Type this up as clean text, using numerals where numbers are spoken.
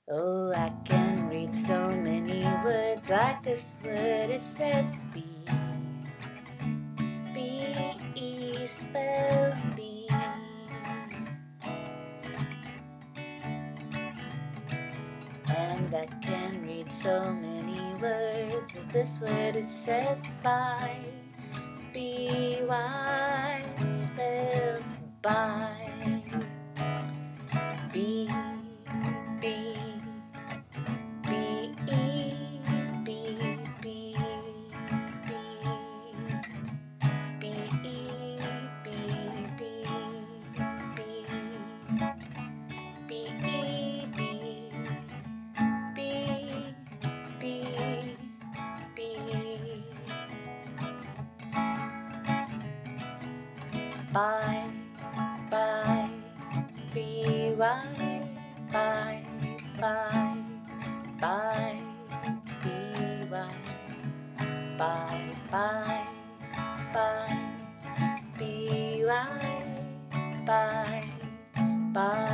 Oh, I can read so many words like this word. It says B. B-E spells B. And I can read so many words. This word it says bye. B-Y spells bye. B, B, B, E, B, B, B, B, E, B, B, B, B, E, B, B, B, B. Bye, bye, B-Y, bye, bye, bye, B-Y, bye, bye, bye, B-Y, bye, bye.